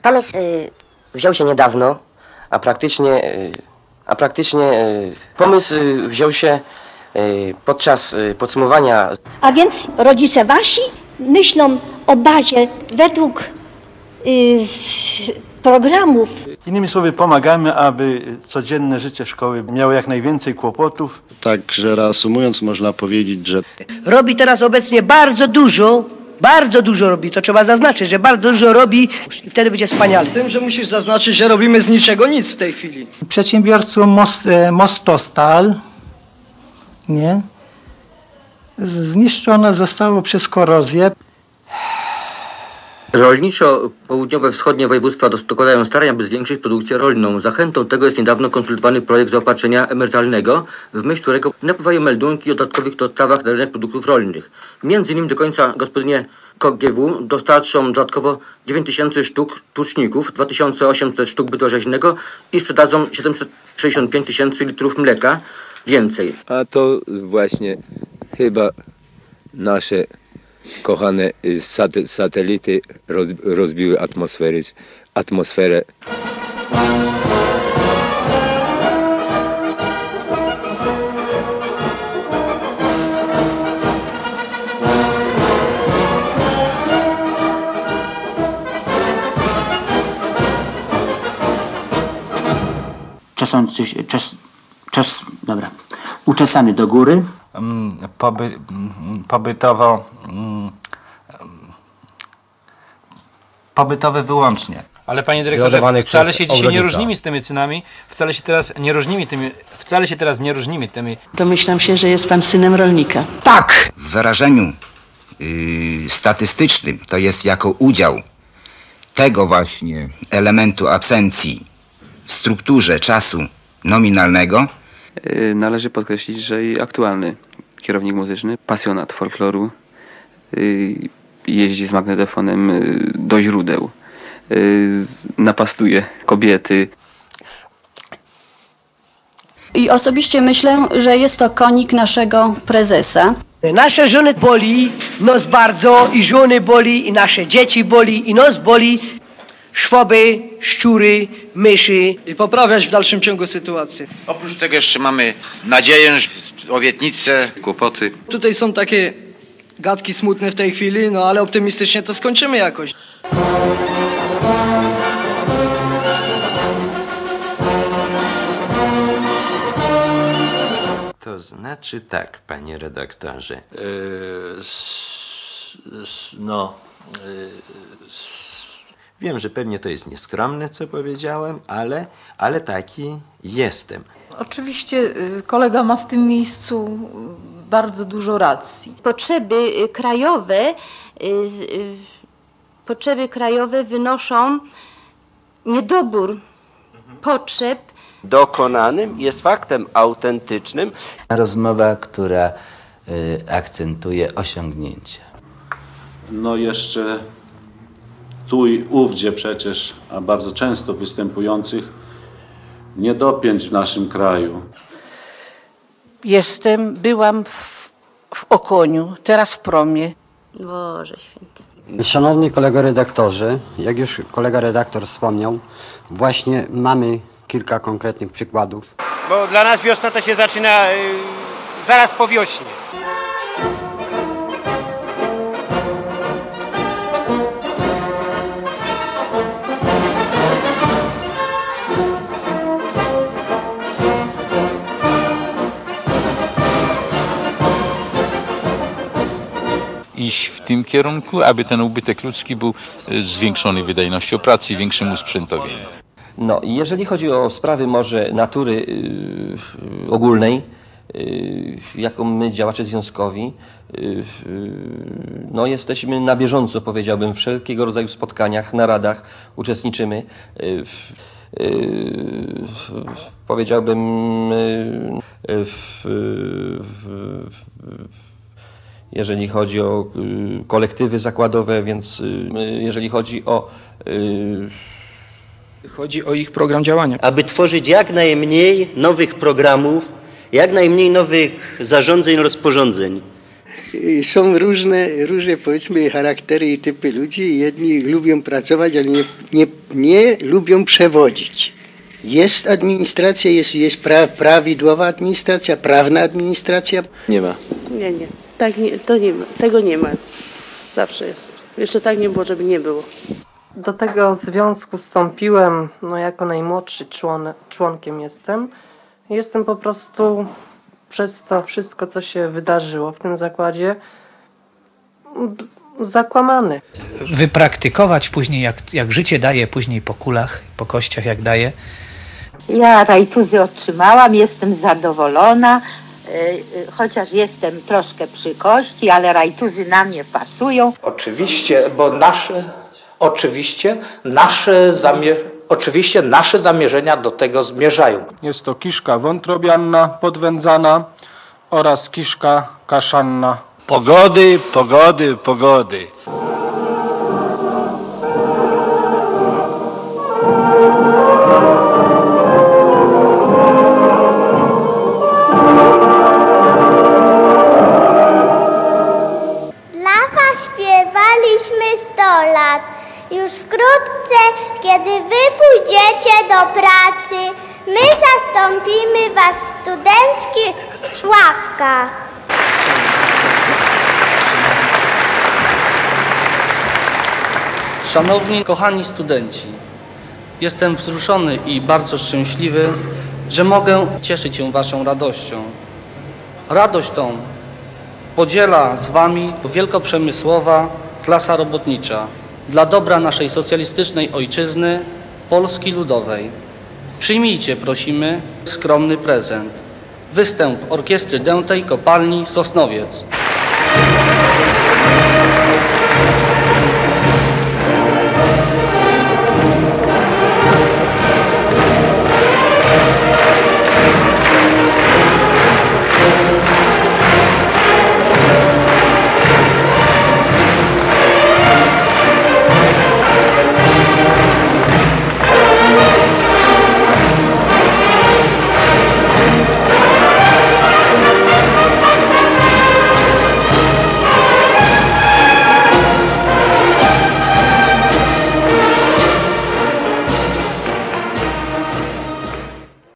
Pomysł wziął się niedawno, a praktycznie pomysł wziął się podczas podsumowania. A więc rodzice wasi myślą o bazie według programów. Innymi słowy, pomagamy, aby codzienne życie szkoły miało jak najwięcej kłopotów. Także reasumując, można powiedzieć, że robi teraz obecnie bardzo dużo robi, to trzeba zaznaczyć, że bardzo dużo robi i wtedy będzie wspaniale. Z tym, że musisz zaznaczyć, że robimy z niczego nic w tej chwili. Przedsiębiorstwo Mostostal, nie? Zniszczone zostało przez korozję. Rolniczo-południowo-wschodnie województwa dokładają starań, aby zwiększyć produkcję rolną. Zachętą tego jest niedawno konsultowany projekt zaopatrzenia emerytalnego, w myśl którego napływają meldunki o dodatkowych dostawach na rynek produktów rolnych. Między innymi do końca gospodynie KGW dostarczą dodatkowo 9000 sztuk tuczników, 2800 sztuk bytu rzeźnego i sprzedadzą 765 000 litrów mleka więcej. A to właśnie chyba nasze kochane satelity rozbiły atmosferę. Uczesany do góry. Pobytowe wyłącznie. Ale panie dyrektorze, wcale się dzisiaj nie różnimy z tymi cenami, wcale się teraz nie różnimy tymi. Domyślam się, że jest pan synem rolnika. Tak! W wyrażeniu statystycznym to jest jako udział tego właśnie elementu absencji w strukturze czasu nominalnego. Należy podkreślić, że i aktualny kierownik muzyczny, pasjonat folkloru, jeździ z magnetofonem do źródeł, napastuje kobiety. I osobiście myślę, że jest to konik naszego prezesa. Nasze żony boli, nos bardzo, i żony boli, i nasze dzieci boli, i nos boli, szwoby, szczury, myszy. I poprawiać w dalszym ciągu sytuację. Oprócz tego jeszcze mamy nadzieję, obietnice, kłopoty. Tutaj są takie gadki smutne w tej chwili, no ale optymistycznie to skończymy jakoś. To znaczy tak, panie redaktorze. Wiem, że pewnie to jest nieskromne, co powiedziałem, ale taki jestem. Oczywiście kolega ma w tym miejscu bardzo dużo racji. Potrzeby krajowe wynoszą niedobór potrzeb. Dokonanym jest faktem autentycznym. Rozmowa, która akcentuje osiągnięcia. No jeszcze tu i ówdzie przecież, a bardzo często występujących niedopięć w naszym kraju. Byłam w Okoniu, teraz w Promie. Boże święty. Szanowni kolego redaktorzy, jak już kolega redaktor wspomniał, właśnie mamy kilka konkretnych przykładów. Bo dla nas wiosna to się zaczyna zaraz po wiośnie. Iść w tym kierunku, aby ten ubytek ludzki był zwiększony wydajnością pracy i większym usprzętowieniem. No i jeżeli chodzi o sprawy może natury ogólnej, jaką my działacze związkowi, no jesteśmy na bieżąco, powiedziałbym, w wszelkiego rodzaju spotkaniach, naradach, uczestniczymy. Powiedziałbym jeżeli chodzi o kolektywy zakładowe, więc jeżeli chodzi o ich program działania. Aby tworzyć jak najmniej nowych programów, jak najmniej nowych zarządzeń, rozporządzeń. Są różne powiedzmy charaktery i typy ludzi. Jedni lubią pracować, ale nie nie lubią przewodzić. Jest administracja, jest prawidłowa administracja, prawna administracja. Nie ma. Nie, tak nie, to nie ma, tego nie ma. Zawsze jest. Jeszcze tak nie było, żeby nie było. Do tego związku wstąpiłem, jako najmłodszy członkiem jestem. Jestem po prostu przez to wszystko, co się wydarzyło w tym zakładzie, zakłamany. Wypraktykować później, jak życie daje, później po kulach, po kościach jak daje. Ja rajtuzy otrzymałam, jestem zadowolona, chociaż jestem troszkę przy kości, ale rajtuzy na mnie pasują. Oczywiście, bo nasze zamierzenia do tego zmierzają. Jest to kiszka wątrobianna, podwędzana oraz kiszka kaszanna. Pogody, pogody, pogody. Dla was śpiewaliśmy 100 lat. Już wkrótce, kiedy wy pójdziecie do pracy, my zastąpimy was w studenckich ławkach. Szanowni, kochani studenci, jestem wzruszony i bardzo szczęśliwy, że mogę cieszyć się waszą radością. Radość tą podziela z wami wielkoprzemysłowa klasa robotnicza dla dobra naszej socjalistycznej ojczyzny, Polski Ludowej. Przyjmijcie, prosimy, skromny prezent. Występ Orkiestry Dętej Kopalni Sosnowiec.